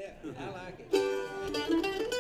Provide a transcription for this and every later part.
Yeah, I like it.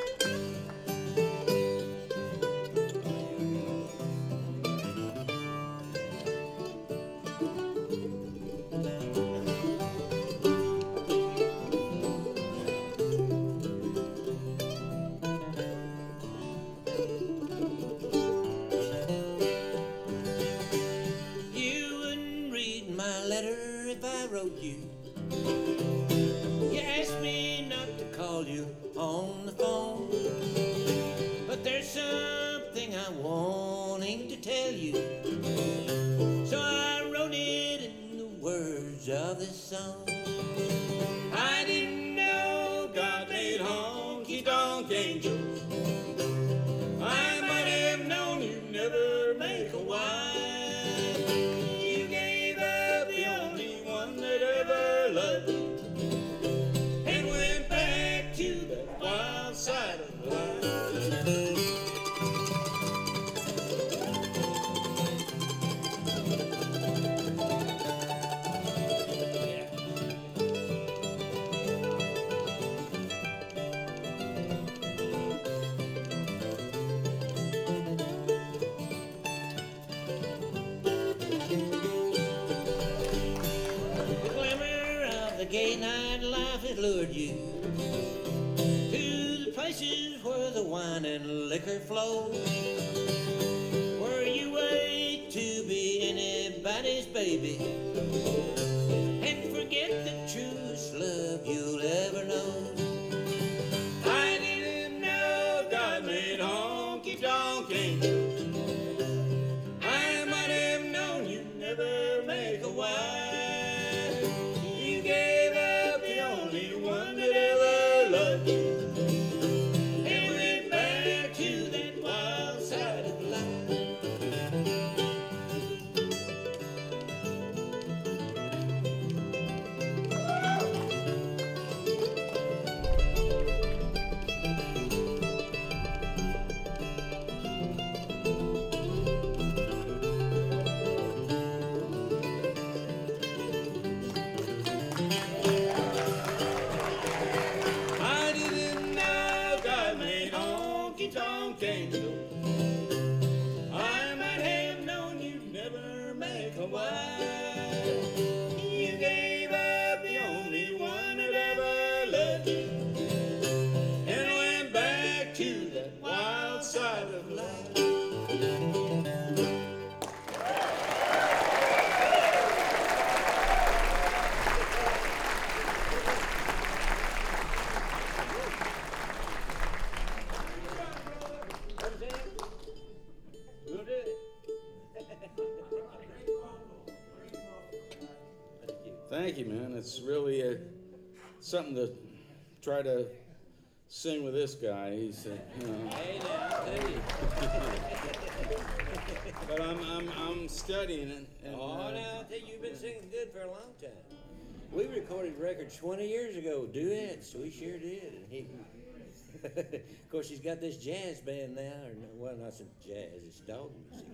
You wouldn't read my letter if I wrote you. You asked me not to call you on the phone, but there's something I'm wanting to tell you. So I wrote it in the words of this song. I didn't know God made honky tonk angels. I might have known you'd never make a wife. You gave up the only one that ever loved you and went back to that wild side of life. The glimmer of the gay night life had lured you to the places where the wine and liquor flow, where you wait to be anybody's baby and forget the truest love you'll ever know. I didn't know God made honky tonk angels. I might have known you'd never make a wife. You gave up the only one that ever loved you and went back to that wild side of life. I didn't know God made honky tonk angels. I might have known you'd never make a wife. You gave up the only one that ever loved you and went back to that wild side of life. We'll do it. Thank you, man. It's really something to try to sing with this guy. He's, Hey now, hey. but I'm studying it. And, Oh, now I tell you, you've been singing good for a long time. We recorded records 20 years ago, duets. We sure did. And he, of course, he's got this jazz band now. Or no, well, not some jazz. It's dog music.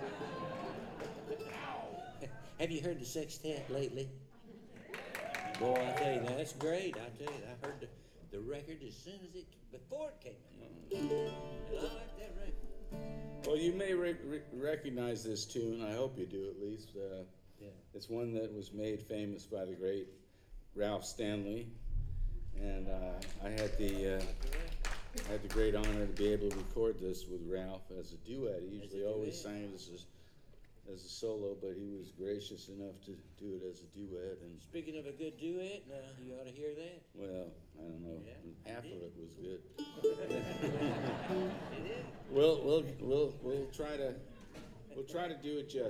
Have you heard the sextet lately? Boy, I tell you, now that's great. I tell you, I heard the record as soon as before it came out. And I like that record. well, you may recognize this tune. I hope you do at least. Yeah. It's one that was made famous by the great Ralph Stanley, and I had the great honor to be able to record this with Ralph as a duet. He usually always sang this as a solo, but he was gracious enough to do it as a duet. And Speaking of a good duet, now you ought to hear that. well, I don't know, Yeah, half it of did. it was good. It is. We'll try to do it justice.